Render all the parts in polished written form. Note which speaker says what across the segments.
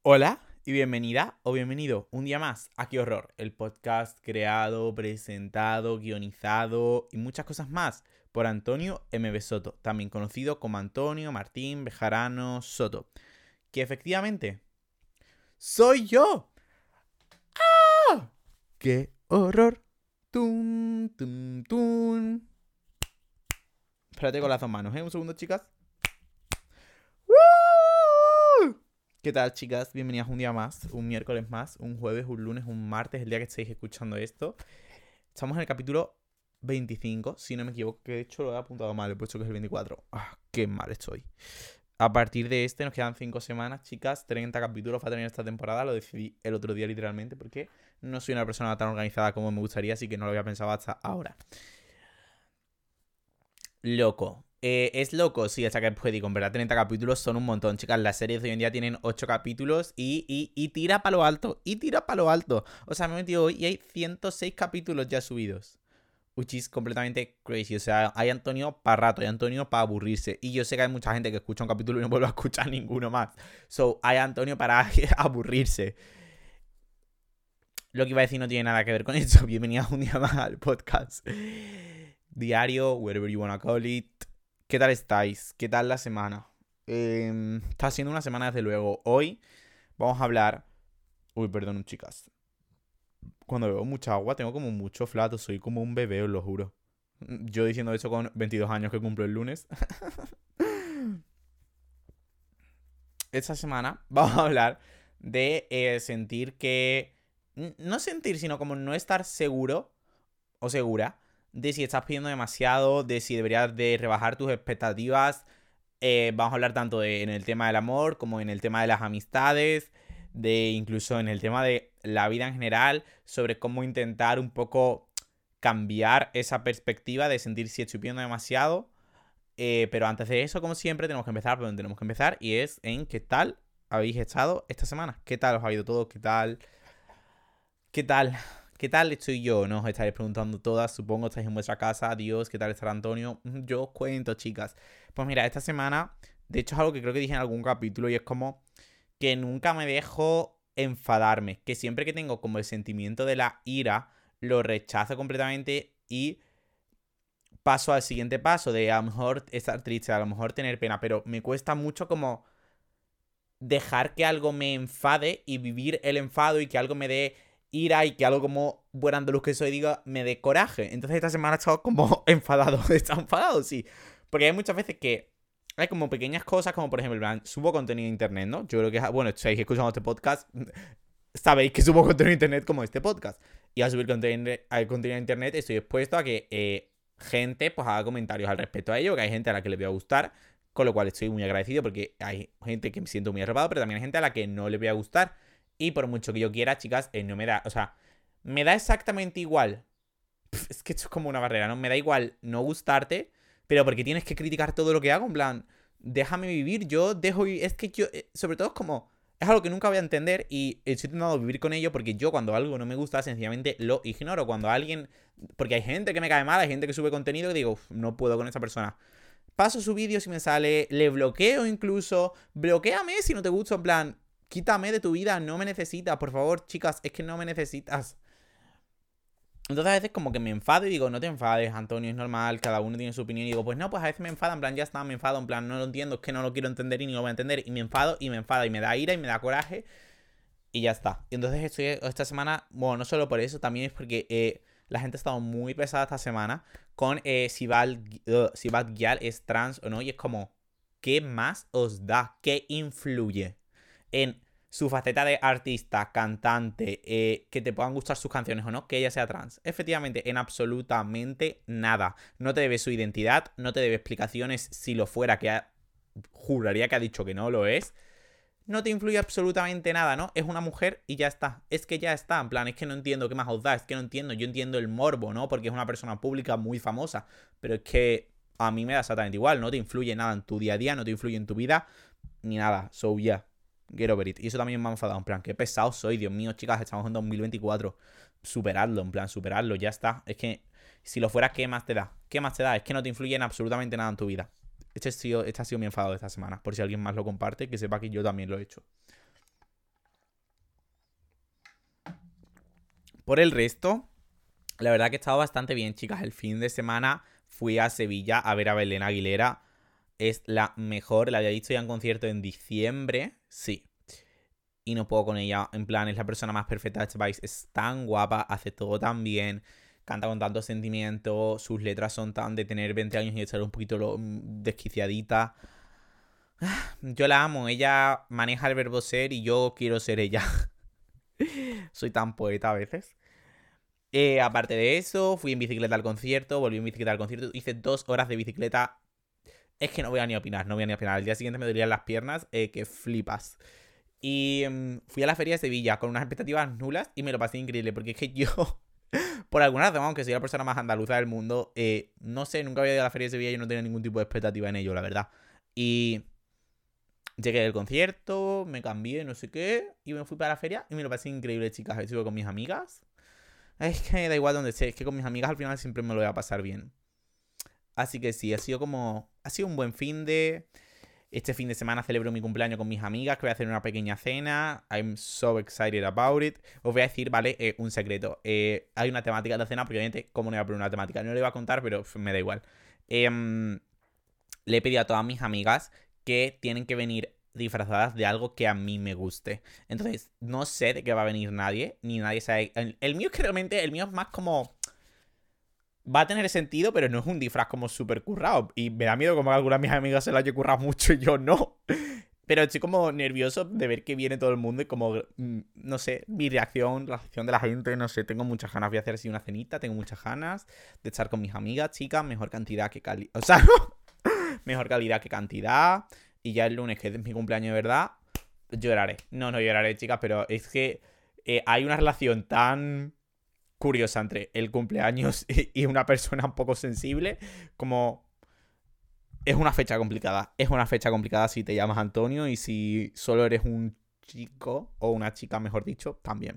Speaker 1: Hola y bienvenida o bienvenido un día más a Qué Horror, el podcast creado, presentado, guionizado y muchas cosas más por Antonio M. Soto, también conocido como Antonio Martín Bejarano Soto, que efectivamente soy yo. ¡Ah! ¡Qué horror! ¡Tun, tun, tun! Espérate con las dos manos, ¿eh? Un segundo, chicas. ¡Woo! ¿Qué tal, chicas? Bienvenidas un día más, un miércoles más, un jueves, un lunes, un martes, el día que estéis escuchando esto. Estamos en el capítulo 25, si no me equivoco, que de hecho lo he apuntado mal, he puesto que es el 24. ¡Ah, qué mal estoy! A partir de este nos quedan 5 semanas, chicas, 30 capítulos va a tener esta temporada, lo decidí el otro día literalmente, porque no soy una persona tan organizada como me gustaría, así que no lo había pensado hasta ahora. Loco. Es loco, sí, hasta que puede comprar 30 capítulos son un montón, chicas. Las series de hoy en día tienen 8 capítulos y tira para lo alto. Y tira para lo alto. O sea, me he metido hoy y hay 106 capítulos ya subidos. Which is completamente crazy. O sea, hay Antonio para rato, hay Antonio para aburrirse. Y yo sé que hay mucha gente que escucha un capítulo y no vuelve a escuchar ninguno más. So, hay Antonio para aburrirse. Lo que iba a decir no tiene nada que ver con eso. Bienvenidos un día más al podcast diario, whatever you wanna call it. ¿Qué tal estáis? ¿Qué tal la semana? Está siendo una semana desde luego. Hoy vamos a hablar... Uy, perdón, chicas. Cuando bebo mucha agua tengo como mucho flato. Soy como un bebé, os lo juro. Yo diciendo eso con 22 años que cumplo el lunes. Esta semana vamos a hablar de sentir que... No sentir, sino como no estar seguro o segura de si estás pidiendo demasiado, de si deberías de rebajar tus expectativas. Vamos a hablar tanto en el tema del amor como en el tema de las amistades, de incluso en el tema de la vida en general, sobre cómo intentar un poco cambiar esa perspectiva de sentir si estoy pidiendo demasiado. Pero antes de eso, como siempre, tenemos que empezar por donde tenemos que empezar y es en qué tal habéis estado esta semana. ¿Qué tal os ha ido todo? ¿Qué tal? ¿Qué tal? ¿Qué tal estoy yo? No os estaréis preguntando todas. Supongo estáis en vuestra casa. Dios, ¿qué tal estará Antonio? Yo os cuento, chicas. Pues mira, esta semana, de hecho es algo que creo que dije en algún capítulo y es como que nunca me dejo enfadarme. Que siempre que tengo como el sentimiento de la ira, lo rechazo completamente y paso al siguiente paso de a lo mejor estar triste, a lo mejor tener pena, pero me cuesta mucho como dejar que algo me enfade y vivir el enfado y que algo me dé ira y que algo como buen andaluz que soy diga me dé coraje. Entonces esta semana he estado como enfadado. He estado enfadado, sí. Porque hay muchas veces que hay como pequeñas cosas, como por ejemplo, subo contenido a internet, ¿no? Yo creo que, bueno, si estáis escuchando este podcast, sabéis que subo contenido a internet como este podcast. Y al subir contenido a internet estoy expuesto a que gente pues haga comentarios al respecto a ello, que hay gente a la que le voy a gustar, con lo cual estoy muy agradecido porque hay gente que me siento muy arropado, pero también hay gente a la que no le voy a gustar. Y por mucho que yo quiera, chicas, no me da, o sea, me da exactamente igual. Es que esto es como una barrera, ¿no? Me da igual no gustarte, pero porque tienes que criticar todo lo que hago, en plan, déjame vivir, yo dejo vivir. Es que yo, sobre todo es como, es algo que nunca voy a entender y estoy intentando vivir con ello porque yo cuando algo no me gusta, sencillamente lo ignoro. Cuando alguien, porque hay gente que me cae mal, hay gente que sube contenido y digo, no puedo con esa persona. Paso su vídeo si me sale, le bloqueo incluso, bloquéame si no te gusta, en plan, quítame de tu vida, no me necesitas, por favor, chicas, es que no me necesitas. Entonces a veces como que me enfado y digo, no te enfades, Antonio, es normal, cada uno tiene su opinión. Y digo, pues no, pues a veces me enfada, en plan, ya está, me enfado, en plan, no lo entiendo, es que no lo quiero entender y ni lo voy a entender. Y me enfado y me enfada y me da ira y me da coraje y ya está. Y entonces estoy esta semana, bueno, no solo por eso, también es porque la gente ha estado muy pesada esta semana con si Bad Gyal es trans o no. Y es como, ¿qué más os da? ¿Qué influye en su faceta de artista, cantante, que te puedan gustar sus canciones o no, que ella sea trans? Efectivamente, en absolutamente nada. No te debe su identidad, no te debe explicaciones si lo fuera, juraría que ha dicho que no lo es. No te influye absolutamente nada, ¿no? Es una mujer y ya está. Es que ya está, en plan, es que no entiendo qué más os da, es que no entiendo. Yo entiendo el morbo, ¿no? Porque es una persona pública muy famosa, pero es que a mí me da exactamente igual, no te influye nada en tu día a día, no te influye en tu vida, ni nada. So, yeah, get over it. Y eso también me ha enfadado, en plan, qué pesado soy, Dios mío, chicas, estamos en 2024. Superadlo, en plan, superadlo, ya está. Es que si lo fuera, ¿qué más te da? ¿Qué más te da? Es que no te influye en absolutamente nada en tu vida. Este ha sido mi enfado de esta semana. Por si alguien más lo comparte, que sepa que yo también lo he hecho. Por el resto, la verdad que he estado bastante bien, chicas. El fin de semana fui a Sevilla a ver a Belén Aguilera. Es la mejor, la había visto ya en concierto en diciembre. Sí. Y no puedo con ella. En plan, es la persona más perfecta de este país. Es tan guapa, hace todo tan bien. Canta con tanto sentimiento. Sus letras son tan de tener 20 años y de ser un poquito desquiciadita. Yo la amo. Ella maneja el verbo ser y yo quiero ser ella. Soy tan poeta a veces. Aparte de eso, fui en bicicleta al concierto. Volví en bicicleta al concierto. Hice 2 horas de bicicleta. Es que no voy a ni opinar, no voy a ni opinar. El día siguiente me dolían las piernas, que flipas. Y fui a la feria de Sevilla con unas expectativas nulas y me lo pasé increíble. Porque es que yo, por alguna razón, aunque soy la persona más andaluza del mundo, no sé, nunca había ido a la feria de Sevilla y no tenía ningún tipo de expectativa en ello, la verdad. Y llegué del concierto, me cambié, no sé qué, y me fui para la feria y me lo pasé increíble, chicas. Estuve con mis amigas. Es que da igual donde esté, es que con mis amigas al final siempre me lo voy a pasar bien. Así que sí, ha sido un buen fin de... Este fin de semana celebro mi cumpleaños con mis amigas, que voy a hacer una pequeña cena. I'm so excited about it. Os voy a decir, ¿vale? Un secreto. Hay una temática de la cena, porque obviamente, ¿cómo no voy a poner una temática? No le voy a contar, pero me da igual. Le he pedido a todas mis amigas que tienen que venir disfrazadas de algo que a mí me guste. Entonces, no sé de qué va a venir nadie, ni nadie sabe... El mío es que realmente, el mío es más como... Va a tener sentido, pero no es un disfraz como súper currado. Y me da miedo como que algunas de mis amigas se lo haya currado mucho y yo no. Pero estoy como nervioso de ver que viene todo el mundo y como, no sé, mi reacción, la reacción de la gente, no sé, tengo muchas ganas. Voy a hacer así una cenita, tengo muchas ganas de estar con mis amigas, chicas, mejor cantidad que calidad. O sea, mejor calidad que cantidad. Y ya el lunes, que es mi cumpleaños de verdad, lloraré. No lloraré, chicas, pero es que hay una relación tan curiosa entre el cumpleaños y una persona un poco sensible, como es una fecha complicada. Es una fecha complicada si te llamas Antonio y si solo eres un chico o una chica, mejor dicho, también.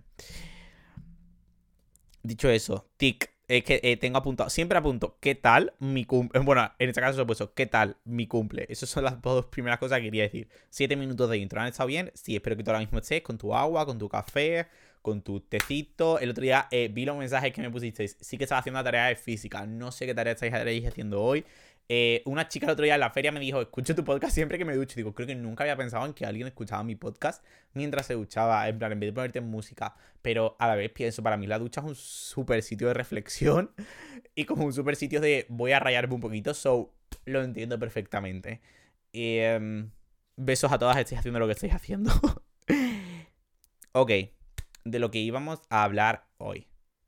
Speaker 1: Dicho eso, tic. Es que tengo apuntado, siempre apunto, ¿qué tal mi cumple? Bueno, en este caso he puesto, ¿qué tal mi cumple? Esas son las dos primeras cosas que quería decir. 7 minutos de intro, ¿han estado bien? Sí, espero que tú ahora mismo estés con tu agua, con tu café, con tu tecito. El otro día vi los mensajes que me pusisteis. Sí que estaba haciendo la tarea de física. No sé qué tarea estáis haciendo hoy. Una chica el otro día en la feria me dijo, escucho tu podcast siempre que me ducho. Digo, creo que nunca había pensado en que alguien escuchaba mi podcast mientras se duchaba, en plan, en vez de ponerte música. Pero a la vez pienso, para mí la ducha es un súper sitio de reflexión y como un súper sitio de voy a rayarme un poquito, so lo entiendo perfectamente. Besos a todas, estáis haciendo lo que estáis haciendo. Ok, de lo que íbamos a hablar hoy.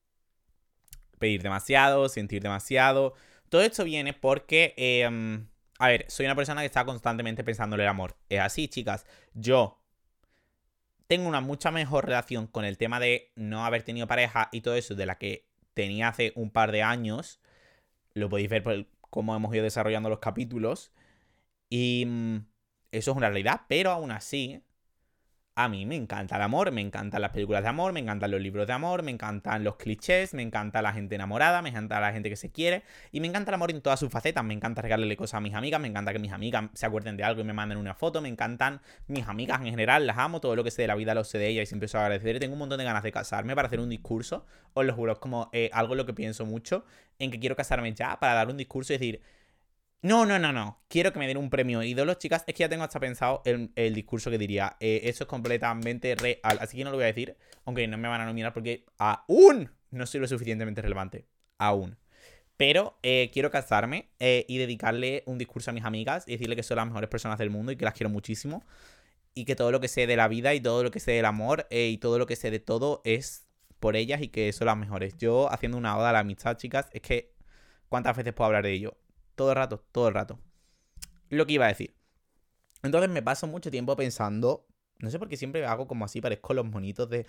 Speaker 1: Pedir demasiado, sentir demasiado. Todo esto viene porque, a ver, soy una persona que está constantemente pensando en el amor. Es así, chicas. Yo tengo una mucha mejor relación con el tema de no haber tenido pareja y todo eso de la que tenía hace un par de años. Lo podéis ver por cómo hemos ido desarrollando los capítulos. Y eso es una realidad, pero aún así, a mí me encanta el amor, me encantan las películas de amor, me encantan los libros de amor, me encantan los clichés, me encanta la gente enamorada, me encanta la gente que se quiere y me encanta el amor en todas sus facetas. Me encanta regalarle cosas a mis amigas, me encanta que mis amigas se acuerden de algo y me manden una foto, me encantan mis amigas en general, las amo, todo lo que sé de la vida lo sé de ellas y siempre soy agradecer. Tengo un montón de ganas de casarme para hacer un discurso, os lo juro, es como algo en lo que pienso mucho, en que quiero casarme ya para dar un discurso y decir... No. Quiero que me den un premio ídolo, chicas. Es que ya tengo hasta pensado el discurso que diría. Eso es completamente real. Así que no lo voy a decir. Aunque no me van a nominar porque aún no soy lo suficientemente relevante. Aún. Pero quiero casarme y dedicarle un discurso a mis amigas y decirle que son las mejores personas del mundo y que las quiero muchísimo. Y que todo lo que sé de la vida y todo lo que sé del amor y todo lo que sé de todo es por ellas y que son las mejores. Yo haciendo una oda a la amistad, chicas, es que ¿cuántas veces puedo hablar de ello? Todo el rato. Lo que iba a decir. Entonces me paso mucho tiempo pensando... No sé por qué siempre hago como así, parezco los monitos de...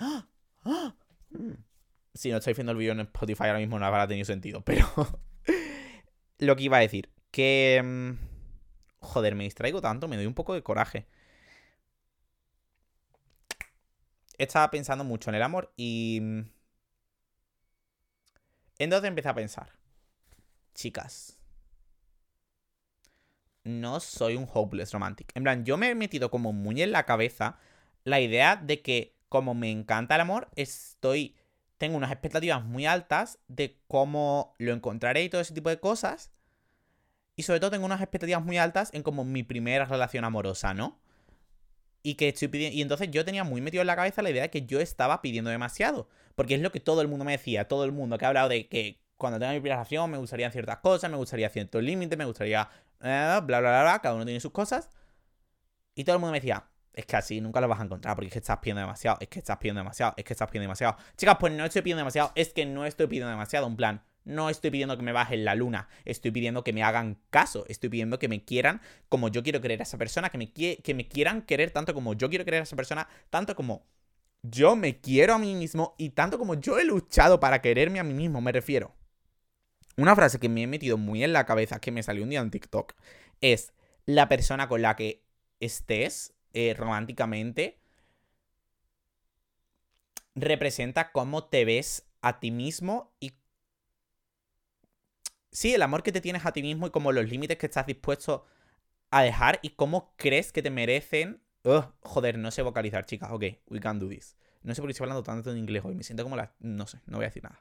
Speaker 1: Si no estáis viendo el vídeo en Spotify ahora mismo no habrá tenido sentido, pero... Lo que iba a decir. Que... Joder, me distraigo tanto, me doy un poco de coraje. Estaba pensando mucho en el amor y... Entonces empecé a pensar. Chicas... No soy un hopeless romantic. En plan, yo me he metido como muy en la cabeza la idea de que como me encanta el amor, estoy tengo unas expectativas muy altas de cómo lo encontraré y todo ese tipo de cosas. Y sobre todo tengo unas expectativas muy altas en como mi primera relación amorosa, ¿no? Y que estoy pidiendo. Y entonces yo tenía muy metido en la cabeza la idea de que yo estaba pidiendo demasiado. Porque es lo que todo el mundo me decía. Todo el mundo que ha hablado de que cuando tenga mi primera relación me gustarían ciertas cosas, me gustaría ciertos límites, me gustaría. Bla, bla, bla, bla. Cada uno tiene sus cosas. Y todo el mundo me decía, es que así nunca lo vas a encontrar porque es que estás pidiendo demasiado, es que estás pidiendo demasiado, es que estás pidiendo demasiado. Chicas, pues no estoy pidiendo demasiado, es que no estoy pidiendo demasiado. En plan, no estoy pidiendo que me bajen la luna, estoy pidiendo que me hagan caso, estoy pidiendo que me quieran como yo quiero querer a esa persona, que me quieran querer tanto como yo quiero querer a esa persona, tanto como yo me quiero a mí mismo y tanto como yo he luchado para quererme a mí mismo, me refiero. Una frase que me he metido muy en la cabeza, que me salió un día en TikTok, es: la persona con la que estés románticamente representa cómo te ves a ti mismo y sí, el amor que te tienes a ti mismo y como los límites que estás dispuesto a dejar y cómo crees que te merecen. Joder, no sé vocalizar, chicas. Ok, we can do this. No sé por qué estoy hablando tanto en inglés hoy. Me siento como la... No sé, no voy a decir nada.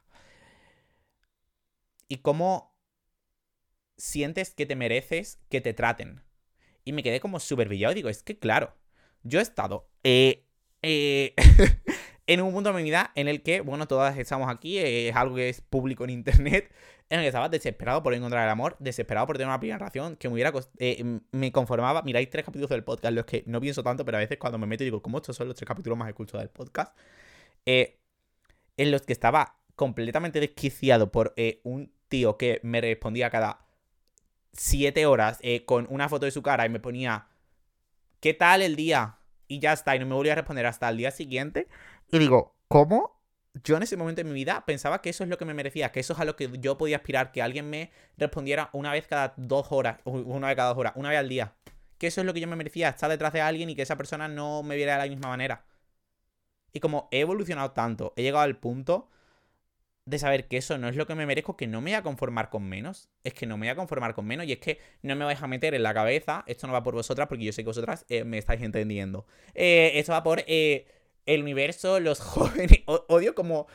Speaker 1: Y cómo sientes que te mereces que te traten. Y me quedé como súper pillado y digo, es que claro, yo he estado en un punto de mi vida en el que, bueno, todas estamos aquí, es algo que es público en internet, en el que estaba desesperado por encontrar el amor, desesperado por tener una primera relación, que me conformaba. Miráis 3 capítulos del podcast, los que no pienso tanto, pero a veces cuando me meto digo, ¿cómo estos son los 3 capítulos más escuchados del podcast? En los que estaba completamente desquiciado por un tío que me respondía cada 7 horas con una foto de su cara y me ponía, ¿qué tal el día? Y ya está, y no me volvía a responder hasta el día siguiente. Y digo, ¿cómo? Yo en ese momento de mi vida pensaba que eso es lo que me merecía, que eso es a lo que yo podía aspirar, que alguien me respondiera una vez cada 2 horas, una vez cada 2 horas, una vez al día. Que eso es lo que yo me merecía, estar detrás de alguien y que esa persona no me viera de la misma manera. Y como he evolucionado tanto, he llegado al punto de saber que eso no es lo que me merezco, que no me voy a conformar con menos. Es que no me voy a conformar con menos y es que no me vais a meter en la cabeza, esto no va por vosotras porque yo sé que vosotras me estáis entendiendo. Esto va por el universo, los jóvenes. Odio como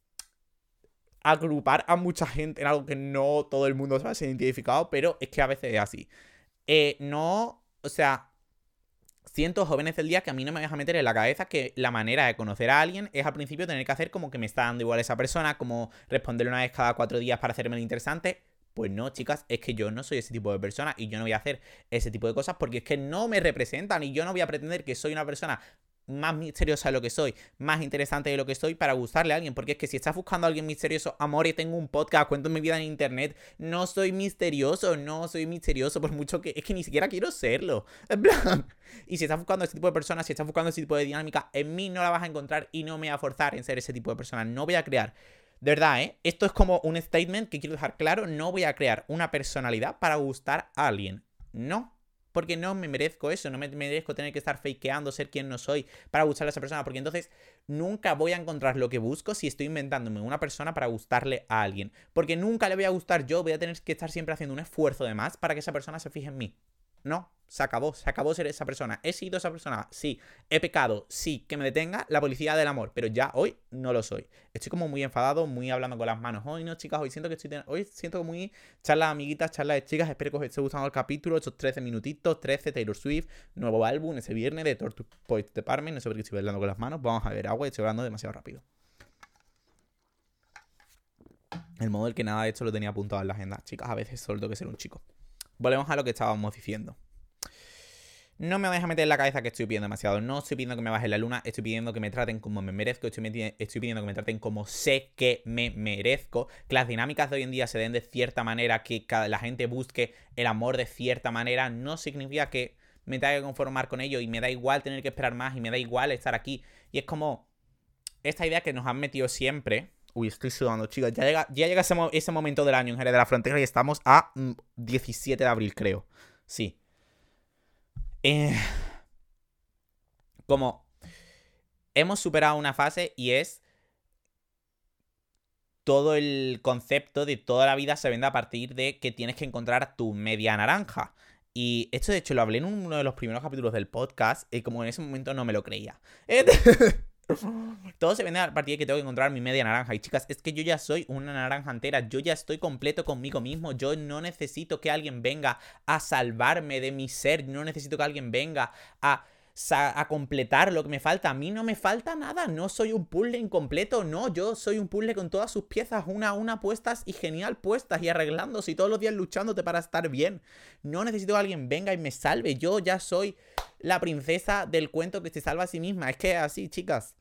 Speaker 1: agrupar a mucha gente en algo que no todo el mundo se va a ser identificado, pero es que a veces es así. No, o sea... Siento, jóvenes del día, que a mí no me vas a meter en la cabeza que la manera de conocer a alguien es al principio tener que hacer como que me está dando igual esa persona, como responderle una vez cada 4 días para hacerme lo interesante. Pues no, chicas, es que yo no soy ese tipo de persona y yo no voy a hacer ese tipo de cosas porque es que no me representan y yo no voy a pretender que soy una persona más misteriosa de lo que soy, más interesante de lo que soy para gustarle a alguien, porque es que si estás buscando a alguien misterioso, amor, y tengo un podcast, cuento mi vida en internet, no soy misterioso, por mucho que, es que ni siquiera quiero serlo, en plan, y si estás buscando ese tipo de personas, si estás buscando ese tipo de dinámica, en mí no la vas a encontrar y no me voy a forzar en ser ese tipo de persona, no voy a crear. De verdad, esto es como un statement que quiero dejar claro, no voy a crear una personalidad para gustar a alguien, no. Porque no me merezco eso, no me merezco tener que estar fakeando, ser quien no soy para gustarle a esa persona. Porque entonces nunca voy a encontrar lo que busco si estoy inventándome una persona para gustarle a alguien. Porque nunca le voy a gustar yo, voy a tener que estar siempre haciendo un esfuerzo de más para que esa persona se fije en mí. No, se acabó ser esa persona. ¿He sido esa persona? Sí. ¿He pecado? Sí. Que me detenga la policía del amor, pero ya hoy no lo soy. Estoy como muy enfadado, muy hablando con las manos. Hoy no, chicas, hoy siento muy charlas de amiguitas, charlas de chicas. Espero que os esté gustando el capítulo, estos 13 minutitos, 13, Taylor Swift, nuevo álbum ese viernes de Torture Poets Department. No sé por qué estoy hablando con las manos. Vamos a ver agua y estoy hablando demasiado rápido. El modo del que nada de esto lo tenía apuntado en la agenda. Chicas, a veces solo tengo que ser un chico. Volvemos a lo que estábamos diciendo. No me vais a meter en la cabeza que estoy pidiendo demasiado. No estoy pidiendo que me baje la luna. Estoy pidiendo que me traten como me merezco. Estoy pidiendo que me traten como sé que me merezco. Que las dinámicas de hoy en día se den de cierta manera. Que la gente busque el amor de cierta manera. No significa que me tenga que conformar con ello. Y me da igual tener que esperar más. Y me da igual estar aquí. Y es como esta idea que nos han metido siempre. Uy, estoy sudando, chicos. Ya llega ese momento del año en Jerez de la Frontera y estamos a 17 de abril, creo. Sí. Como hemos superado una fase y es todo el concepto de toda la vida se vende a partir de que tienes que encontrar tu media naranja. Y esto de hecho lo hablé en uno de los primeros capítulos del podcast y como en ese momento no me lo creía. Todo se vende a partir de que tengo que encontrar mi media naranja. Y chicas, es que yo ya soy una naranja entera. Yo ya estoy completo conmigo mismo. Yo no necesito que alguien venga a salvarme de mi ser. No necesito que alguien venga a completar lo que me falta. A mí no me falta nada. No soy un puzzle incompleto. No, yo soy un puzzle con todas sus piezas una a una puestas y genial puestas y arreglándose y todos los días luchándote para estar bien. No necesito que alguien venga y me salve. Yo ya soy la princesa del cuento que se salva a sí misma. Es que así, chicas.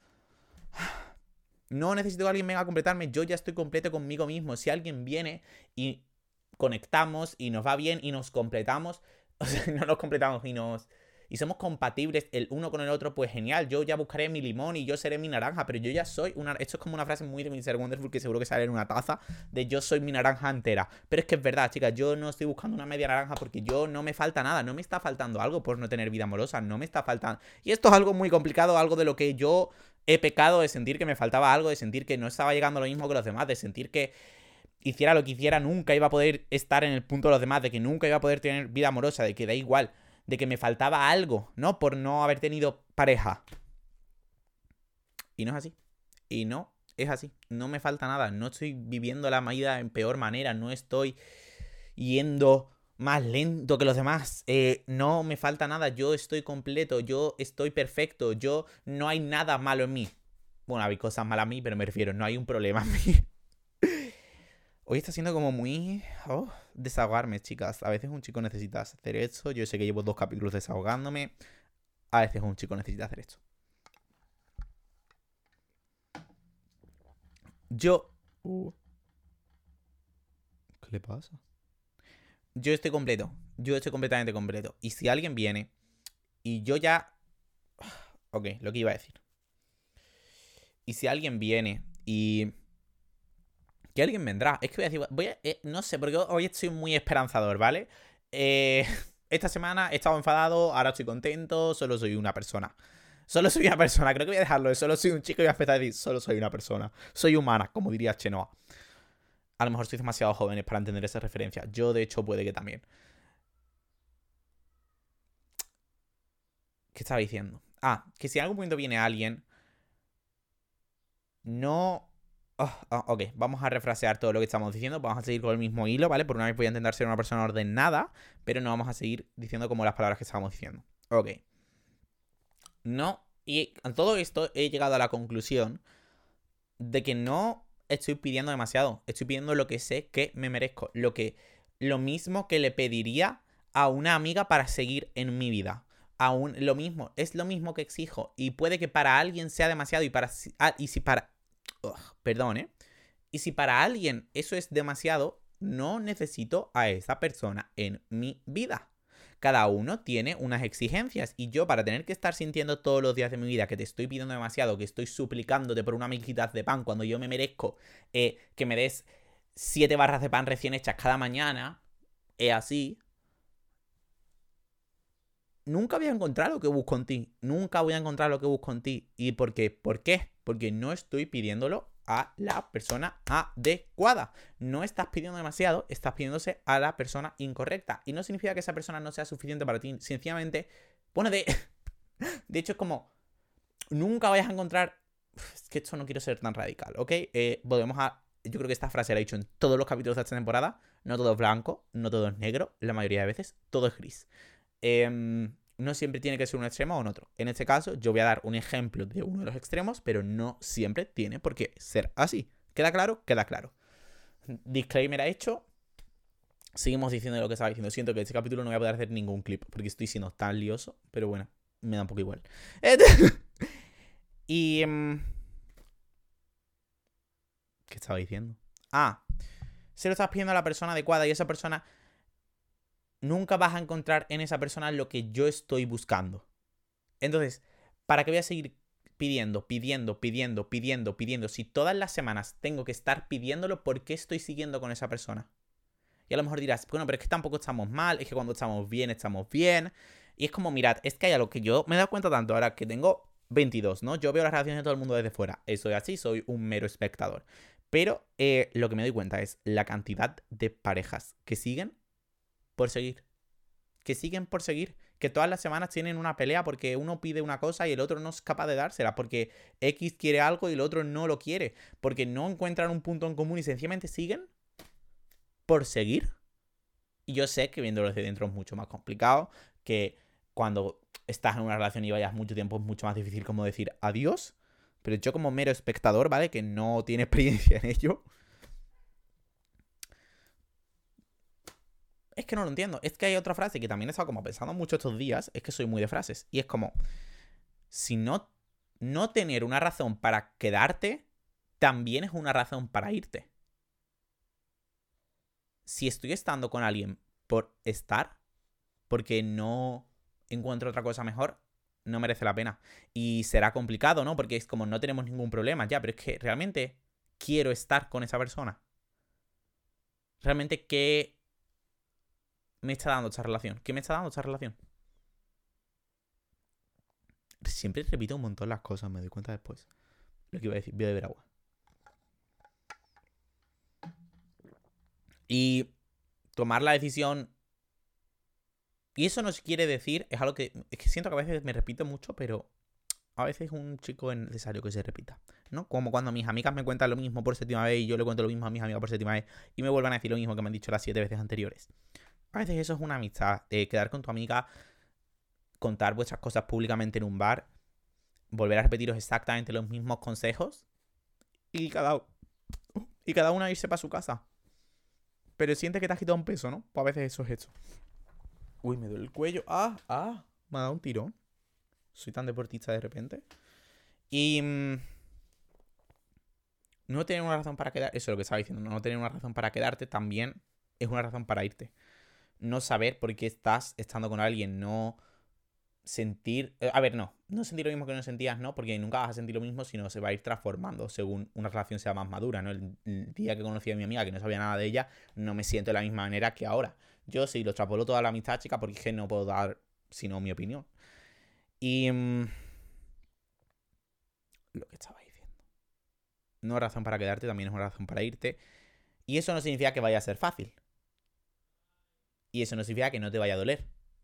Speaker 1: No necesito que alguien venga a completarme. Yo ya estoy completo conmigo mismo. Si alguien viene y conectamos y nos va bien y nos completamos, o sea, no nos completamos y somos compatibles el uno con el otro, pues genial. Yo ya buscaré mi limón y yo seré mi naranja, pero yo ya soy una... Esto es como una frase muy de Mr. Wonderful que seguro que sale en una taza, de yo soy mi naranja entera. Pero es que es verdad, chicas, yo no estoy buscando una media naranja porque yo no me falta nada. No me está faltando algo por no tener vida amorosa. No me está faltando... Y esto es algo muy complicado, algo de lo que yo he pecado, de sentir que me faltaba algo, de sentir que no estaba llegando a lo mismo que los demás, de sentir que hiciera lo que hiciera, nunca iba a poder estar en el punto de los demás, de que nunca iba a poder tener vida amorosa, de que da igual, de que me faltaba algo, ¿no? Por no haber tenido pareja. Y no es así. Y no es así. No me falta nada. No estoy viviendo la vida en peor manera. No estoy yendo más lento que los demás. No me falta nada. Yo estoy completo. Yo estoy perfecto. Yo no hay nada malo en mí. Bueno, hay cosas malas en mí, pero me refiero, no hay un problema en mí. Hoy está siendo como muy... desahogarme, chicas. A veces un chico necesita hacer esto. Yo sé que llevo 2 capítulos desahogándome. A veces un chico necesita hacer esto. Yo... ¿Qué le pasa? Yo estoy completo. Yo estoy completamente completo. Y si alguien viene y yo ya... Ok, lo que iba a decir. Y si alguien viene y... Que alguien vendrá. Es que voy a decir... no sé, porque hoy estoy muy esperanzador, ¿vale? Esta semana he estado enfadado, ahora estoy contento, solo soy una persona. Solo soy una persona, creo que voy a dejarlo. Solo soy un chico y voy a empezar a decir, solo soy una persona. Soy humana, como diría Chenoa. A lo mejor sois demasiado jóvenes para entender esa referencia. Yo, de hecho, puede que también. ¿Qué estaba diciendo? Que si en algún momento viene alguien... No... ok, vamos a refrasear todo lo que estamos diciendo. Vamos a seguir con el mismo hilo, ¿vale? Por una vez voy a intentar ser una persona ordenada, pero no vamos a seguir diciendo como las palabras que estábamos diciendo. Ok. No, y en todo esto he llegado a la conclusión de que no estoy pidiendo demasiado. Estoy pidiendo lo que sé que me merezco. Lo mismo que le pediría a una amiga para seguir en mi vida. Lo mismo, es lo mismo que exijo. Y puede que para alguien sea demasiado y si para... perdón, ¿eh? Y si para alguien eso es demasiado, no necesito a esa persona en mi vida. Cada uno tiene unas exigencias y yo para tener que estar sintiendo todos los días de mi vida que te estoy pidiendo demasiado, que estoy suplicándote por una miquita de pan cuando yo me merezco que me des 7 barras de pan recién hechas cada mañana, así, nunca voy a encontrar lo que busco en ti. Nunca voy a encontrar lo que busco en ti. ¿Y por qué? ¿Por qué? Porque no estoy pidiéndolo a la persona adecuada. No estás pidiendo demasiado, estás pidiéndose a la persona incorrecta. Y no significa que esa persona no sea suficiente para ti. Sencillamente, bueno, de hecho es como, nunca vayas a encontrar... Es que esto no quiero ser tan radical, ¿ok? Volvemos a... Yo creo que esta frase la he dicho en todos los capítulos de esta temporada. No todo es blanco, no todo es negro. La mayoría de veces todo es gris. No siempre tiene que ser un extremo o un otro. En este caso, yo voy a dar un ejemplo de uno de los extremos, pero no siempre tiene por qué ser así. ¿Queda claro? Queda claro. Disclaimer hecho. Seguimos diciendo lo que estaba diciendo. Siento que en este capítulo no voy a poder hacer ningún clip porque estoy siendo tan lioso, pero bueno, me da un poco igual. Y... ¿qué estaba diciendo? Se lo estás pidiendo a la persona adecuada y esa persona... Nunca vas a encontrar en esa persona lo que yo estoy buscando. Entonces, ¿para qué voy a seguir pidiendo? Si todas las semanas tengo que estar pidiéndolo, ¿por qué estoy siguiendo con esa persona? Y a lo mejor dirás, bueno, pero es que tampoco estamos mal, es que cuando estamos bien, estamos bien. Y es como, mirad, es que hay algo que yo me he dado cuenta tanto ahora que tengo 22, ¿no? Yo veo las relaciones de todo el mundo desde fuera. Soy así, soy un mero espectador. Pero lo que me doy cuenta es la cantidad de parejas que siguen por seguir. Que siguen por seguir. que todas las semanas tienen una pelea porque uno pide una cosa y el otro no es capaz de dársela, porque X quiere algo y el otro no lo quiere, porque no encuentran un punto en común y sencillamente siguen por seguir. Y yo sé que viéndolo desde dentro es mucho más complicado, que cuando estás en una relación y vayas mucho tiempo es mucho más difícil como decir adiós, pero yo como mero espectador, ¿vale? Que no tiene experiencia en ello, es que no lo entiendo. Es que hay otra frase que también he estado como pensando mucho estos días, es que soy muy de frases, y es como, si no tener una razón para quedarte, también es una razón para irte. Si estoy estando con alguien por estar, porque no encuentro otra cosa mejor, no merece la pena. Y será complicado, ¿no? Porque es como no tenemos ningún problema ya, pero es que realmente quiero estar con esa persona. Realmente, ¿qué me está dando esta relación? ¿Qué me está dando esta relación? Siempre repito un montón las cosas, me doy cuenta después. Lo que iba a decir, voy a beber agua. Y tomar la decisión. Y eso no quiere decir, es algo que. Es que siento que a veces me repito mucho, pero a veces es un chico necesario que se repita, ¿no? Como cuando mis amigas me cuentan lo mismo por séptima vez y yo le cuento lo mismo a mis amigas por séptima vez y me vuelvan a decir lo mismo que me han dicho las 7 veces anteriores. A veces eso es una amistad, quedar con tu amiga, contar vuestras cosas públicamente en un bar, volver a repetiros exactamente los mismos consejos y cada una irse para su casa. Pero sientes que te has quitado un peso, ¿no? Pues a veces eso es esto. Uy, me duele el cuello. Me ha dado un tirón. Soy tan deportista de repente. Y no tener una razón para quedar, eso es lo que estaba diciendo, no tener una razón para quedarte también es una razón para irte. No saber por qué estás estando con alguien, no sentir, no sentir lo mismo que no sentías, no, porque nunca vas a sentir lo mismo, sino se va a ir transformando según una relación sea más madura, ¿no? El día que conocí a mi amiga, que no sabía nada de ella, no me siento de la misma manera que ahora. Yo sí lo extrapolo toda la amistad, chica, porque es que no puedo dar sino mi opinión. Y lo que estaba diciendo. No es razón para quedarte, también es una razón para irte. Y eso no significa que vaya a ser fácil. Y eso no significa que no te vaya a doler.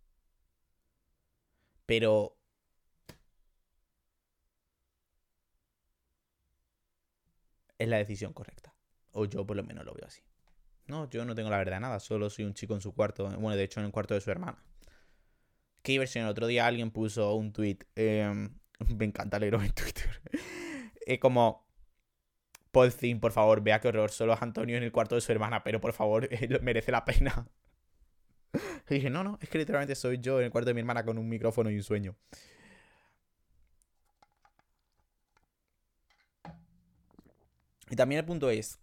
Speaker 1: Pero es la decisión correcta. O yo por lo menos lo veo así. No, yo no tengo la verdad de nada. Solo soy un chico en su cuarto. Bueno, de hecho en el cuarto de su hermana. Qué versión. El otro día alguien puso un tweet. Me encanta leerlo en Twitter. Como... Por fin, por favor, vea qué horror. Solo es Antonio en el cuarto de su hermana. Pero por favor, merece la pena. Y dije, no, es que literalmente soy yo en el cuarto de mi hermana con un micrófono y un sueño. Y también el punto es,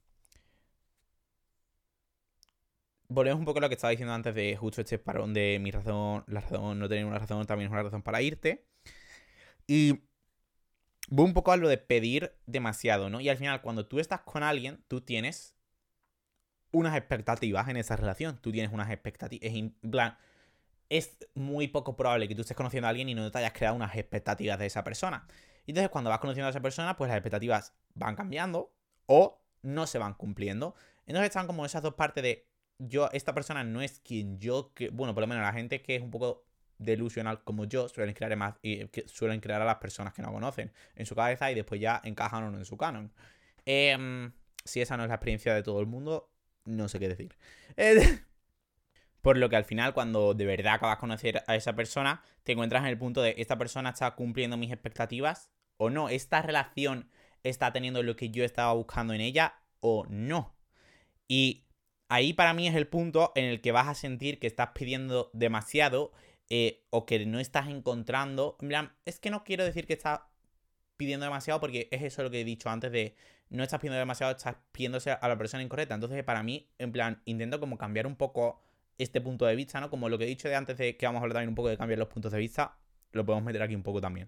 Speaker 1: volvemos un poco a lo que estaba diciendo antes de justo este parón de mi razón, la razón, no tener una razón también es una razón para irte. Y voy un poco a lo de pedir demasiado, ¿no? Y al final, cuando tú estás con alguien, tú tienes unas expectativas en esa relación. Tú tienes unas expectativas. En plan, es muy poco probable que tú estés conociendo a alguien y no te hayas creado unas expectativas de esa persona. Y entonces, cuando vas conociendo a esa persona, pues las expectativas van cambiando o no se van cumpliendo. Entonces están como esas dos partes de esta persona no es quien yo, bueno, por lo menos la gente que es un poco delusional como yo suelen crear más que suelen crear a las personas que no conocen en su cabeza y después ya encajan o no en su canon. Si esa no es la experiencia de todo el mundo, no sé qué decir. Por lo que al final, cuando de verdad acabas de conocer a esa persona, te encuentras en el punto de esta persona está cumpliendo mis expectativas o no. Esta relación está teniendo lo que yo estaba buscando en ella o no. Y ahí para mí es el punto en el que vas a sentir que estás pidiendo demasiado o que no estás encontrando. En plan, es que no quiero decir que estás pidiendo demasiado porque es eso lo que he dicho antes de no estás pidiendo demasiado, estás pidiéndose a la persona incorrecta. Entonces para mí, en plan, intento como cambiar un poco este punto de vista, ¿no? Como lo que he dicho de antes de que vamos a hablar también un poco de cambiar los puntos de vista, lo podemos meter aquí un poco también.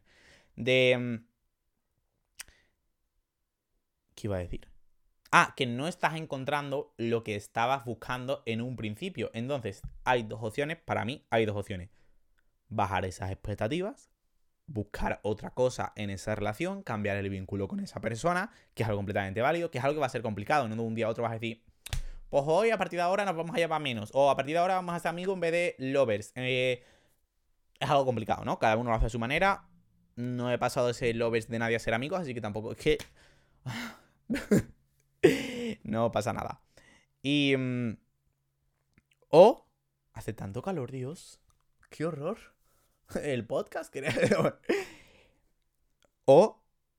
Speaker 1: ¿Qué iba a decir? Que no estás encontrando lo que estabas buscando en un principio. Entonces, hay dos opciones, para mí hay dos opciones. Bajar esas expectativas, buscar otra cosa en esa relación, cambiar el vínculo con esa persona, que es algo completamente válido, que es algo que va a ser complicado, no de un día a otro vas a decir, pues hoy a partir de ahora nos vamos a llevar menos, o a partir de ahora vamos a ser amigos en vez de lovers. es algo complicado, ¿no? Cada uno lo hace a su manera. No he pasado de ser lovers de nadie a ser amigos, así que tampoco es que... no pasa nada. Y... o... Hace tanto calor, Dios. ¡Qué horror! El podcast, creo. O...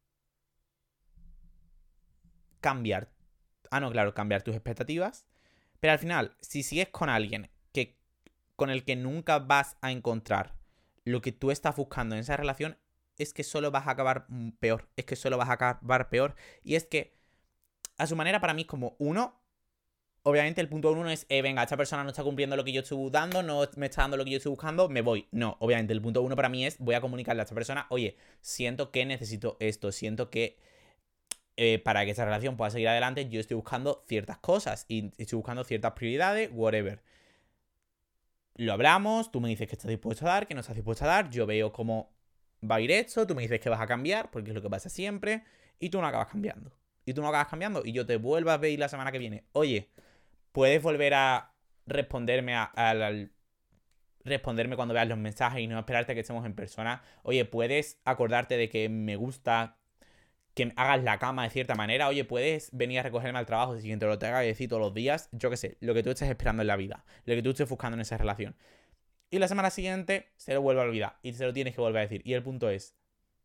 Speaker 1: cambiar. Ah, no, claro, cambiar tus expectativas. Pero al final, si sigues con alguien con el que nunca vas a encontrar lo que tú estás buscando en esa relación, es que solo vas a acabar peor. Es que solo vas a acabar peor. Y es que, a su manera, para mí es como uno. Obviamente el punto uno es, venga, esta persona no está cumpliendo lo que yo estoy dando, no me está dando lo que yo estoy buscando, me voy. No, obviamente el punto uno para mí es, voy a comunicarle a esta persona, oye, siento que necesito esto, siento que para que esa relación pueda seguir adelante, yo estoy buscando ciertas cosas y estoy buscando ciertas prioridades, whatever. Lo hablamos, tú me dices que estás dispuesto a dar, que no estás dispuesto a dar, yo veo cómo va a ir esto, tú me dices que vas a cambiar, porque es lo que pasa siempre, y tú no acabas cambiando. Y yo te vuelvo a pedir la semana que viene, oye, puedes volver a responderme responderme cuando veas los mensajes y no esperarte a que estemos en persona. Oye, puedes acordarte de que me gusta que hagas la cama de cierta manera. Oye, puedes venir a recogerme al trabajo si te lo tenga que decir todos los días. Yo qué sé, lo que tú estés esperando en la vida, lo que tú estés buscando en esa relación. Y la semana siguiente se lo vuelve a olvidar y se lo tienes que volver a decir. Y el punto es,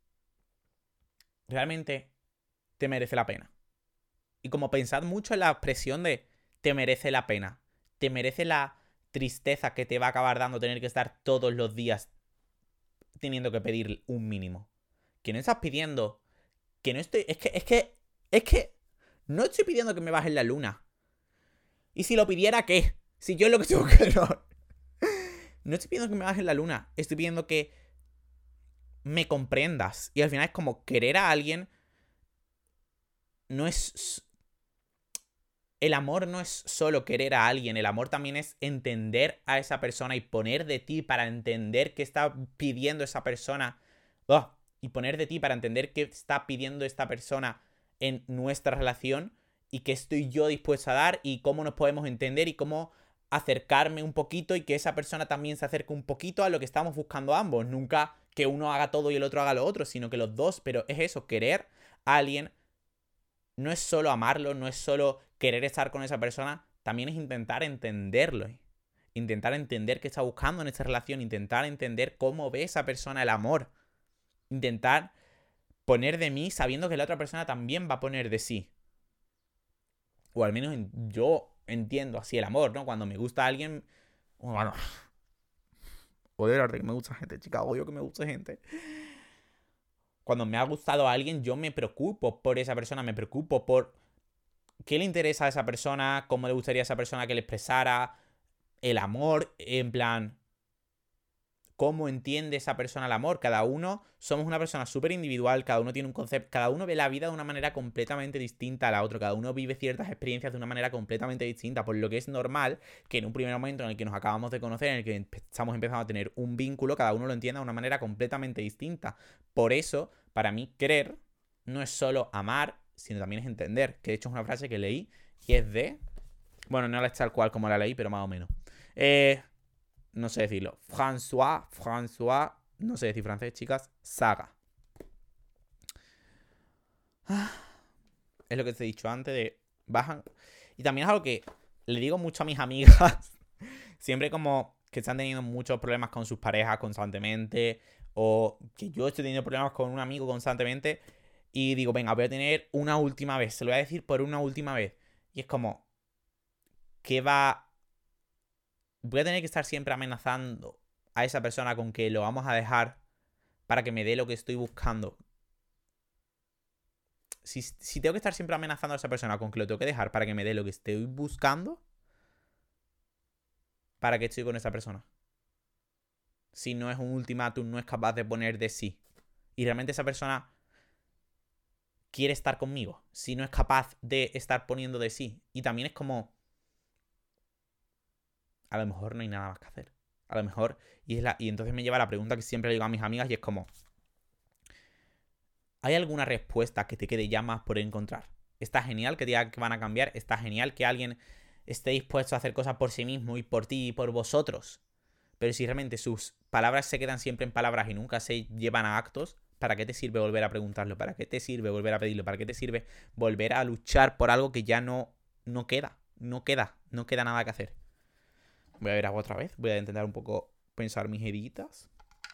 Speaker 1: realmente te merece la pena. Y como pensad mucho en la expresión de te merece la pena, te merece la tristeza que te va a acabar dando tener que estar todos los días teniendo que pedir un mínimo. Que no estás pidiendo, que no estoy, es que no estoy pidiendo que me bajes la luna. Y si lo pidiera, ¿qué? Si yo es lo que tengo que no estoy pidiendo que me bajes la luna, estoy pidiendo que me comprendas. Y al final es como querer a alguien no es... El amor no es solo querer a alguien, el amor también es entender a esa persona y poner de ti para entender qué está pidiendo esa persona. Oh, y poner de ti para entender qué está pidiendo esta persona en nuestra relación y qué estoy yo dispuesto a dar y cómo nos podemos entender y cómo acercarme un poquito y que esa persona también se acerque un poquito a lo que estamos buscando ambos. Nunca que uno haga todo y el otro haga lo otro, sino que los dos, pero es eso, querer a alguien no es solo amarlo, no es solo querer estar con esa persona, también es intentar entenderlo. Intentar entender qué está buscando en esa relación, intentar entender cómo ve esa persona el amor. Intentar poner de mí sabiendo que la otra persona también va a poner de sí. O al menos yo entiendo así el amor, ¿no? Cuando me gusta alguien... Bueno, joder, que me gusta gente, chica, odio que me guste gente. Cuando me ha gustado a alguien, yo me preocupo por esa persona, me preocupo por qué le interesa a esa persona, cómo le gustaría a esa persona que le expresara el amor, en plan, cómo entiende esa persona el amor. Cada uno somos una persona súper individual, cada uno tiene un concepto, cada uno ve la vida de una manera completamente distinta a la otra, cada uno vive ciertas experiencias de una manera completamente distinta, por lo que es normal que en un primer momento en el que nos acabamos de conocer, en el que estamos empezando a tener un vínculo, cada uno lo entienda de una manera completamente distinta. Por eso, para mí, querer no es solo amar, sino también es entender, que de hecho es una frase que leí y es de... Bueno, no la es tal cual como la leí, pero más o menos. No sé decirlo. François, no sé decir francés, chicas. Saga. Es lo que te he dicho antes de bajan. Y también es algo que le digo mucho a mis amigas. Siempre como que están teniendo muchos problemas con sus parejas constantemente. O que yo estoy teniendo problemas con un amigo constantemente. Y digo, venga, voy a tener una última vez. Se lo voy a decir por una última vez. Y es como... ¿Qué va...? Voy a tener que estar siempre amenazando a esa persona con que lo vamos a dejar para que me dé lo que estoy buscando. Si tengo que estar siempre amenazando a esa persona con que lo tengo que dejar para que me dé lo que estoy buscando, ¿para qué estoy con esa persona? Si no es un ultimátum, no es capaz de poner de sí. Y realmente esa persona quiere estar conmigo. Si no es capaz de estar poniendo de sí. Y también es como... A lo mejor no hay nada más que hacer. A lo mejor... Y entonces me lleva a la pregunta que siempre le digo a mis amigas y es como... ¿Hay alguna respuesta que te quede ya más por encontrar? Está genial que diga que van a cambiar. Está genial que alguien esté dispuesto a hacer cosas por sí mismo y por ti y por vosotros. Pero si realmente sus palabras se quedan siempre en palabras y nunca se llevan a actos, ¿para qué te sirve volver a preguntarlo? ¿Para qué te sirve volver a pedirlo? ¿Para qué te sirve volver a luchar por algo que ya no queda? No queda nada que hacer. Voy a ver agua otra vez. Voy a intentar un poco pensar mis heridas.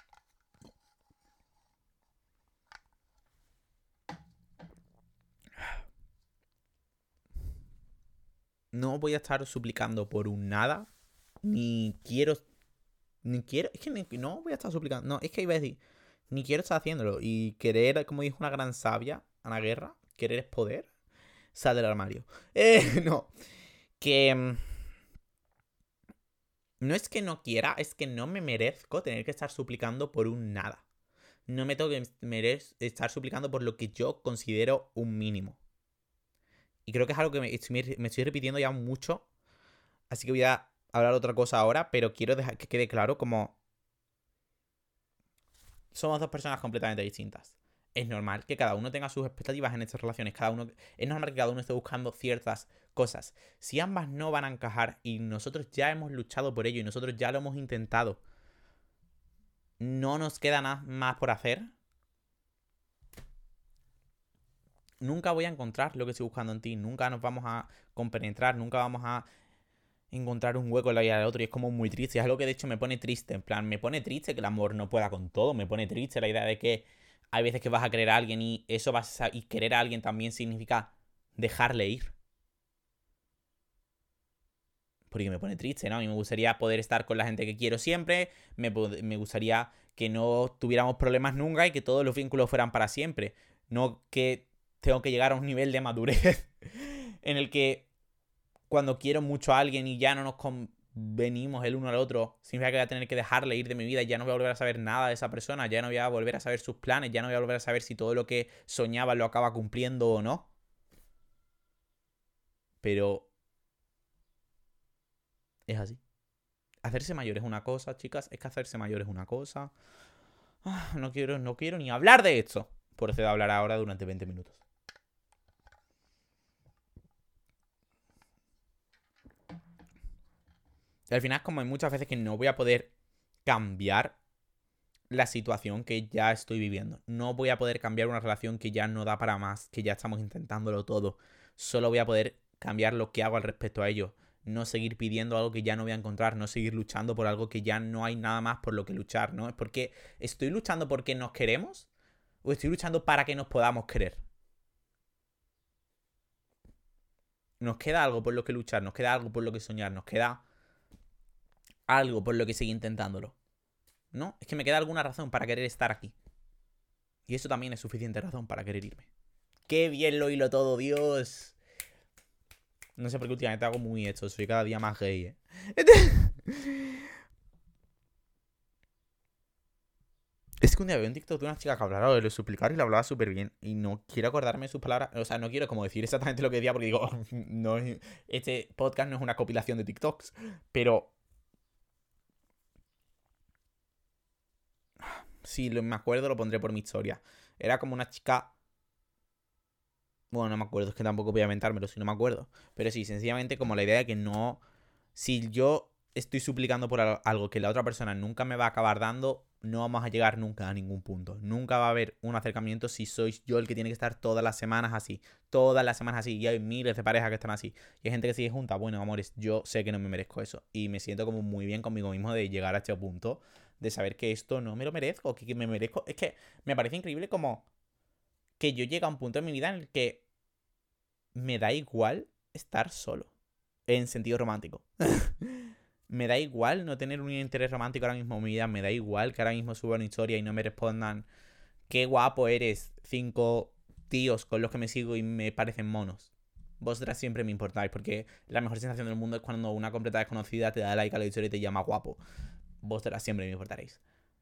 Speaker 1: No voy a estar suplicando por un nada. Ni quiero. Es que no voy a estar suplicando. No, es que iba a decir. Ni quiero estar haciéndolo. Y querer, como dijo una gran sabia, Ana Guerra, querer es poder. Sal del armario. No. Que. No es que no quiera, es que no me merezco tener que estar suplicando por un nada. No me tengo que estar suplicando por lo que yo considero un mínimo. Y creo que es algo que me estoy repitiendo ya mucho. Así que voy a hablar otra cosa ahora, pero quiero dejar que quede claro como somos dos personas completamente distintas. Es normal que cada uno tenga sus expectativas en estas relaciones. Es normal que cada uno esté buscando ciertas cosas. Si ambas no van a encajar y nosotros ya hemos luchado por ello y nosotros ya lo hemos intentado, no nos queda nada más por hacer, nunca voy a encontrar lo que estoy buscando en ti. Nunca nos vamos a compenetrar. Nunca vamos a encontrar un hueco en la vida del otro. Y es como muy triste. Es algo que de hecho me pone triste. En plan, me pone triste que el amor no pueda con todo. Me pone triste la idea de que hay veces que vas a querer a alguien y eso y querer a alguien también significa dejarle ir. Porque me pone triste, ¿no? A mí me gustaría poder estar con la gente que quiero siempre. Me gustaría que no tuviéramos problemas nunca y que todos los vínculos fueran para siempre. No que tengo que llegar a un nivel de madurez en el que cuando quiero mucho a alguien y ya no nos convenimos el uno al otro, significa que voy a tener que dejarle ir de mi vida y ya no voy a volver a saber nada de esa persona, ya no voy a volver a saber sus planes, ya no voy a volver a saber si todo lo que soñaba lo acaba cumpliendo o no. Pero es así. Hacerse mayor es una cosa, chicas, es que hacerse mayor es una cosa. No quiero ni hablar de esto. Procedo a hablar ahora durante 20 minutos. Y al final, como hay muchas veces que no voy a poder cambiar la situación que ya estoy viviendo. No voy a poder cambiar una relación que ya no da para más, que ya estamos intentándolo todo. Solo voy a poder cambiar lo que hago al respecto a ello. No seguir pidiendo algo que ya no voy a encontrar, no seguir luchando por algo que ya no hay nada más por lo que luchar, ¿no? Es porque estoy luchando porque nos queremos o estoy luchando para que nos podamos querer. Nos queda algo por lo que luchar, nos queda algo por lo que soñar, nos queda algo por lo que seguir intentándolo. ¿No? Es que me queda alguna razón para querer estar aquí. Y eso también es suficiente razón para querer irme. ¡Qué bien lo hilo todo, Dios! No sé por qué últimamente hago muy esto. Soy cada día más gay, ¿eh? Es que un día veo un TikTok de una chica que hablaba de lo suplicar y lo hablaba súper bien. Y no quiero acordarme de sus palabras. O sea, no quiero como decir exactamente lo que decía porque digo, no, este podcast no es una compilación de TikToks. Pero si me acuerdo lo pondré por mi historia. Era como una chica... Bueno, no me acuerdo, es que tampoco voy a inventármelo si no me acuerdo. Pero sí, sencillamente como la idea de que no... Si yo estoy suplicando por algo que la otra persona nunca me va a acabar dando, no vamos a llegar nunca a ningún punto. Nunca va a haber un acercamiento si soy yo el que tiene que estar todas las semanas así. Todas las semanas así. Y hay miles de parejas que están así. Y hay gente que sigue junta. Bueno, amores, yo sé que no me merezco eso. Y me siento como muy bien conmigo mismo de llegar a este punto. De saber que esto no me lo merezco. Que me merezco... Es que me parece increíble como... Que yo llegue a un punto en mi vida en el que me da igual estar solo. En sentido romántico. Me da igual no tener un interés romántico ahora mismo en mi vida. Me da igual que ahora mismo suba una historia y no me respondan qué guapo eres 5 tíos con los que me sigo y me parecen monos. Vosotras siempre me importáis porque la mejor sensación del mundo es cuando una completa desconocida te da like a la historia y te llama guapo. Vosotras siempre me importaréis.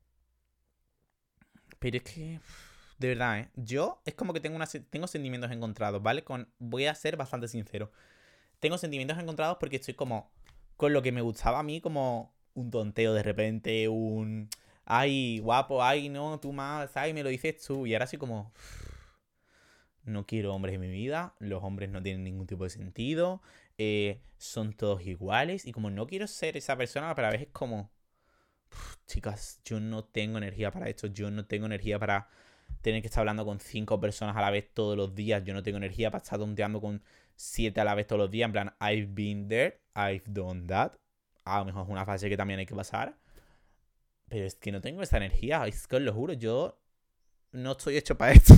Speaker 1: Pero es que... De verdad, ¿eh? Yo es como que tengo sentimientos encontrados, ¿vale? Voy a ser bastante sincero. Tengo sentimientos encontrados porque estoy como... Con lo que me gustaba a mí como un tonteo de repente, un... Ay, guapo, ay, no, tú más, ay, me lo dices tú. Y ahora sí como... No quiero hombres en mi vida, los hombres no tienen ningún tipo de sentido, son todos iguales. Y como no quiero ser esa persona, pero a veces es como... Chicas, yo no tengo energía para esto. Yo no tengo energía para tener que estar hablando con 5 personas a la vez todos los días. Yo no tengo energía para estar tonteando con 7 a la vez todos los días. En plan, I've been there, I've done that. A lo mejor es una fase que también hay que pasar. Pero es que no tengo esa energía. Es que os lo juro, yo no estoy hecho para esto.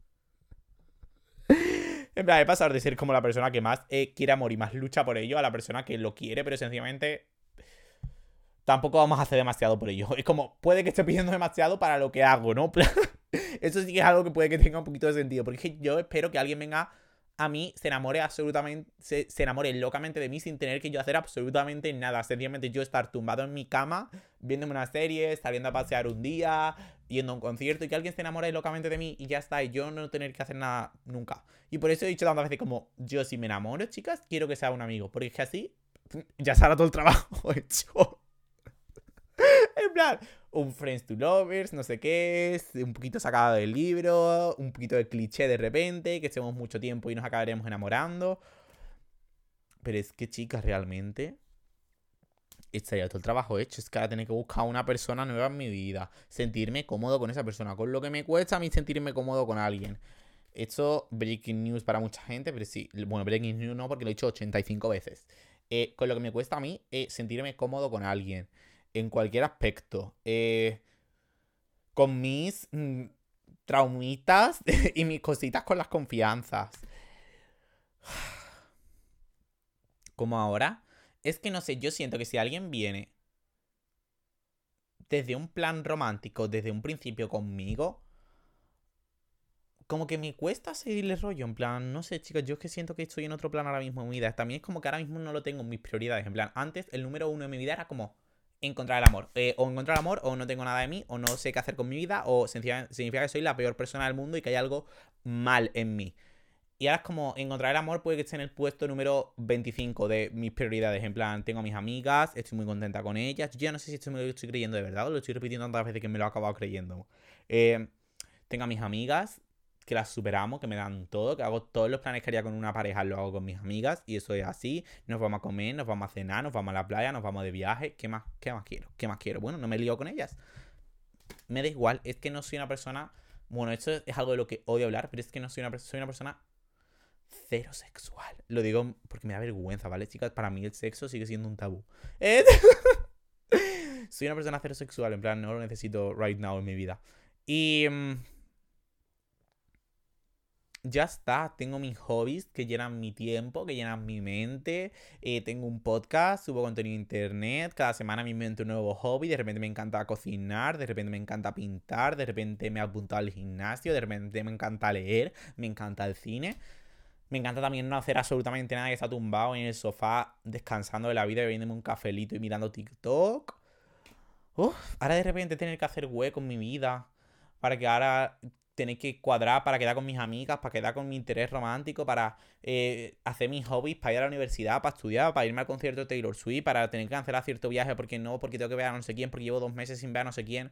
Speaker 1: En plan, he pasado de ser como la persona que más quiere amor y más lucha por ello a la persona que lo quiere, pero sencillamente tampoco vamos a hacer demasiado por ello. Es como, puede que esté pidiendo demasiado para lo que hago, ¿no? Eso sí que es algo que puede que tenga un poquito de sentido. Porque es que yo espero que alguien venga a mí, se enamore absolutamente, se enamore locamente de mí sin tener que yo hacer absolutamente nada. Sencillamente yo estar tumbado en mi cama, viéndome una serie, saliendo a pasear un día, yendo a un concierto y que alguien se enamore locamente de mí y ya está. Y yo no tener que hacer nada nunca. Y por eso he dicho tantas veces como, yo si me enamoro, chicas, quiero que sea un amigo. Porque es que así ya se hará todo el trabajo hecho. En plan, un Friends to Lovers, no sé qué es, un poquito sacado del libro, un poquito de cliché de repente, que estemos mucho tiempo y nos acabaremos enamorando. Pero es que, chicas, realmente estaría todo el trabajo hecho. Es que ahora tener que buscar una persona nueva en mi vida, sentirme cómodo con esa persona, con lo que me cuesta a mí sentirme cómodo con alguien. Esto, breaking news para mucha gente, pero sí, bueno, breaking news no, porque lo he dicho 85 veces. Con lo que me cuesta a mí sentirme cómodo con alguien en cualquier aspecto. Con mis traumitas y mis cositas con las confianzas. Como ahora. Es que no sé, yo siento que si alguien viene desde un plan romántico, desde un principio conmigo, como que me cuesta seguirle rollo. En plan, no sé, chicas, yo es que siento que estoy en otro plan ahora mismo en mi vida. También es como que ahora mismo no lo tengo en mis prioridades. En plan, antes el número uno de mi vida era como encontrar el amor. O encontrar el amor, o no tengo nada de mí, o no sé qué hacer con mi vida, o significa que soy la peor persona del mundo y que hay algo mal en mí. Y ahora es como encontrar el amor puede que esté en el puesto número 25 de mis prioridades. En plan, tengo a mis amigas, estoy muy contenta con ellas. Yo ya no sé si esto me lo estoy creyendo de verdad o lo estoy repitiendo tantas veces que me lo he acabado creyendo. Tengo a mis amigas, que las superamos, que me dan todo, que hago todos los planes que haría con una pareja, lo hago con mis amigas. Y eso es así. Nos vamos a comer, nos vamos a cenar, nos vamos a la playa, nos vamos de viaje. ¿Qué más quiero? ¿Qué más quiero? Bueno, no me lío con ellas. Me da igual, es que no soy una persona... Bueno, esto es algo de lo que odio hablar, pero es que no soy una persona cero sexual. Lo digo porque me da vergüenza, ¿vale, chicas? Para mí el sexo sigue siendo un tabú. Soy una persona cero sexual, en plan, no lo necesito right now en mi vida. Y ya está, tengo mis hobbies que llenan mi tiempo, que llenan mi mente. Tengo un podcast, subo contenido en internet. Cada semana me invento un nuevo hobby. De repente me encanta cocinar, de repente me encanta pintar, de repente me he apuntado al gimnasio, de repente me encanta leer, me encanta el cine. Me encanta también no hacer absolutamente nada y estar tumbado en el sofá descansando de la vida, bebiéndome un cafelito y mirando TikTok. Uf, ahora de repente tener que hacer hueco en mi vida. Para que ahora tener que cuadrar para quedar con mis amigas, para quedar con mi interés romántico, para hacer mis hobbies, para ir a la universidad, para estudiar, para irme al concierto de Taylor Swift, para tener que cancelar cierto viaje porque no, porque tengo que ver a no sé quién, porque llevo 2 meses sin ver a no sé quién.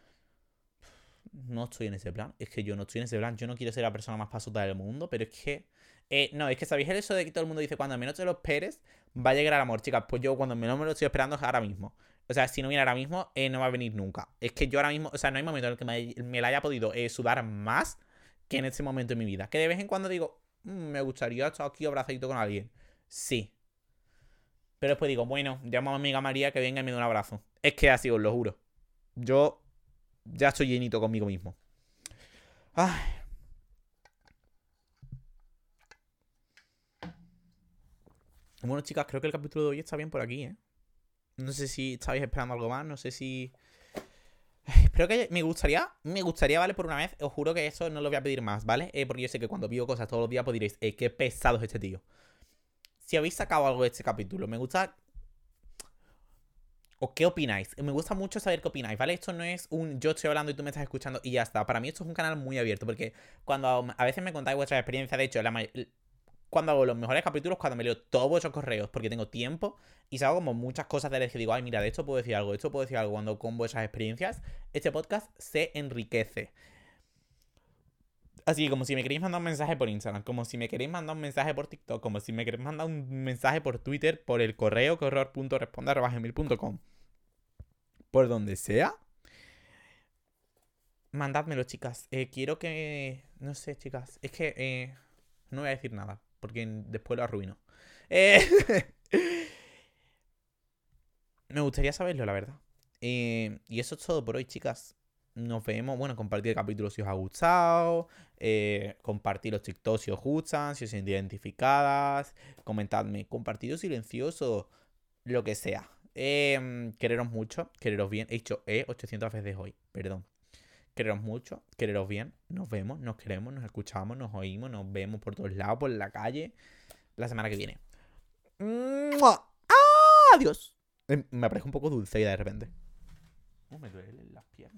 Speaker 1: No estoy en ese plan. Es que yo no estoy en ese plan. Yo no quiero ser la persona más pasota del mundo, pero es que... no, es que sabéis eso de que todo el mundo dice cuando menos te lo esperes va a llegar el amor, chicas. Pues yo cuando menos me lo estoy esperando es ahora mismo. O sea, si no viene ahora mismo, no va a venir nunca. Es que yo ahora mismo, o sea, no hay momento en el que me la haya podido sudar más que en este momento de mi vida. Que de vez en cuando digo, me gustaría estar aquí abrazadito con alguien. Sí. Pero después digo, bueno, llamo a mi amiga María que venga y me dé un abrazo. Es que así os lo juro. Yo ya estoy llenito conmigo mismo. Ay. Bueno, chicas, creo que el capítulo de hoy está bien por aquí, ¿eh? No sé si estabais esperando algo más, no sé si... Espero que me gustaría, ¿vale? Por una vez, os juro que eso no lo voy a pedir más, ¿vale? Porque yo sé que cuando pido cosas todos los días, pues diréis, qué pesado es este tío. Si habéis sacado algo de este capítulo, me gusta... ¿O qué opináis? Me gusta mucho saber qué opináis, ¿vale? Esto no es un yo estoy hablando y tú me estás escuchando y ya está. Para mí esto es un canal muy abierto porque cuando a veces me contáis vuestras experiencias, de hecho, cuando hago los mejores capítulos, cuando me leo todos vuestros correos, porque tengo tiempo y hago como muchas cosas de las que digo, ay, mira, de esto puedo decir algo, de esto puedo decir algo. Cuando con vuestras experiencias, este podcast se enriquece. Así que como si me queréis mandar un mensaje por Instagram, como si me queréis mandar un mensaje por TikTok, como si me queréis mandar un mensaje por Twitter, por el correo, correo.responde@gmail.com. por donde sea, mandádmelo, chicas. Quiero que... No sé, chicas. Es que no voy a decir nada, porque después lo arruino. Eh, Me gustaría saberlo, la verdad. Y eso es todo por hoy, chicas. Nos vemos. Bueno, compartir el capítulo si os ha gustado. Compartir los TikToks si os gustan. Si os sentís identificadas. Comentadme. Compartido silencioso. Lo que sea. Quereros mucho. Quereros bien. He dicho 800 veces hoy. Perdón. Quereros mucho. Quereros bien. Nos vemos. Nos queremos. Nos escuchamos. Nos oímos. Nos vemos por todos lados. Por la calle. La semana que viene. ¡Mua! Adiós. Me parece un poco dulce de repente. Me duelen las piernas.